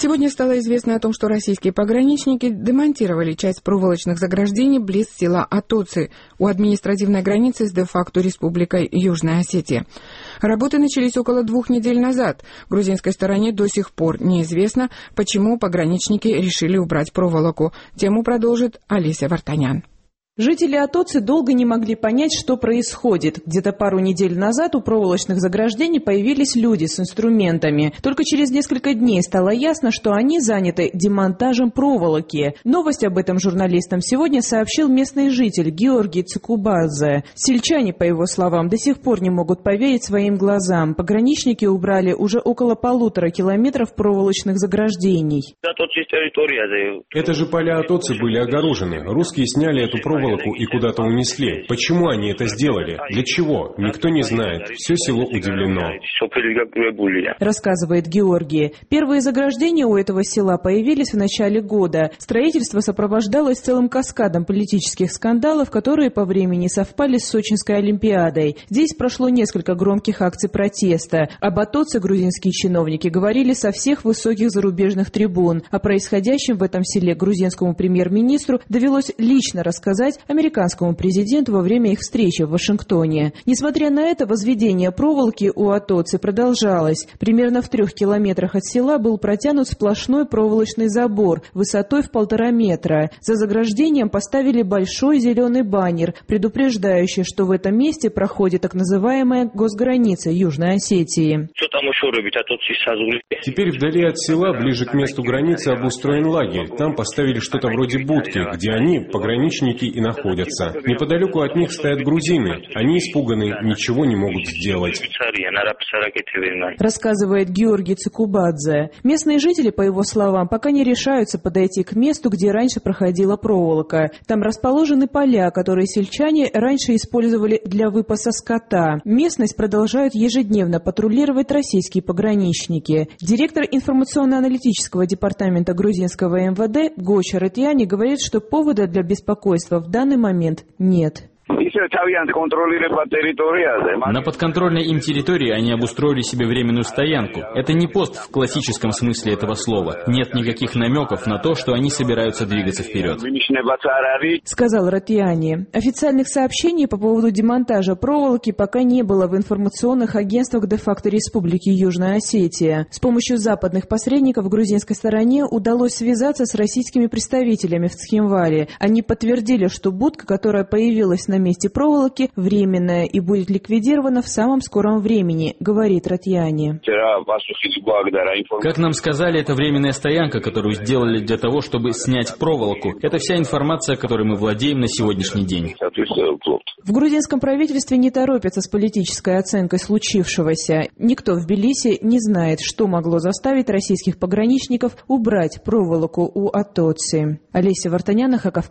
Сегодня стало известно о том, что российские пограничники демонтировали часть проволочных заграждений близ села Атоци у административной границы с де-факто Республикой Южная Осетия. Работы начались около 2 недель назад. Грузинской стороне до сих пор неизвестно, почему пограничники решили убрать проволоку. Тему продолжит Олеся Вартанян. Жители Атоци долго не могли понять, что происходит. Где-то пару недель назад у проволочных заграждений появились люди с инструментами. Только через несколько дней стало ясно, что они заняты демонтажем проволоки. Новость об этом журналистам сегодня сообщил местный житель Георгий Цикубадзе. Сельчане, по его словам, до сих пор не могут поверить своим глазам. Пограничники убрали уже около 1,5 километров проволочных заграждений. Это же поля Атоци были огорожены. Русские сняли эту проволоку и куда-то унесли. Почему они это сделали? Для чего? Никто не знает. Все село удивлено. Рассказывает Георгий. Первые заграждения у этого села появились в начале года. Строительство сопровождалось целым каскадом политических скандалов, которые по времени совпали с Сочинской Олимпиадой. Здесь прошло несколько громких акций протеста. Об Атоци грузинские чиновники говорили со всех высоких зарубежных трибун. О происходящем в этом селе грузинскому премьер-министру довелось лично рассказать американскому президенту во время их встречи в Вашингтоне. Несмотря на это, возведение проволоки у Атоци продолжалось. Примерно в 3 километрах от села был протянут сплошной проволочный забор высотой в 1,5 метра. За заграждением поставили большой зеленый баннер, предупреждающий, что в этом месте проходит так называемая госграница Южной Осетии. Теперь вдали от села, ближе к месту границы, обустроен лагерь. Там поставили что-то вроде будки, где они, пограничники, и находятся. Неподалеку от них стоят грузины. Они испуганы, ничего не могут сделать. Рассказывает Георгий Цикубадзе. Местные жители, по его словам, пока не решаются подойти к месту, где раньше проходила проволока. Там расположены поля, которые сельчане раньше использовали для выпаса скота. Местность продолжают ежедневно патрулировать российские пограничники. Директор информационно-аналитического департамента грузинского МВД Гоча Ратьяни говорит, что повода для беспокойства в данный момент нет. На подконтрольной им территории они обустроили себе временную стоянку. Это не пост в классическом смысле этого слова. Нет никаких намеков на то, что они собираются двигаться вперед. Сказал Ратьяни. Официальных сообщений по поводу демонтажа проволоки пока не было в информационных агентствах де-факто Республики Южная Осетия. С помощью западных посредников грузинской стороне удалось связаться с российскими представителями в Цхинвале. Они подтвердили, что будка, которая появилась на месте проволоки, временная и будет ликвидирована в самом скором времени, говорит Ратьяни. Как нам сказали, это временная стоянка, которую сделали для того, чтобы снять проволоку. Это вся информация, которой мы владеем на сегодняшний день. В грузинском правительстве не торопятся с политической оценкой случившегося. Никто в Тбилиси не знает, что могло заставить российских пограничников убрать проволоку у Атоци. Олеся Вартанян,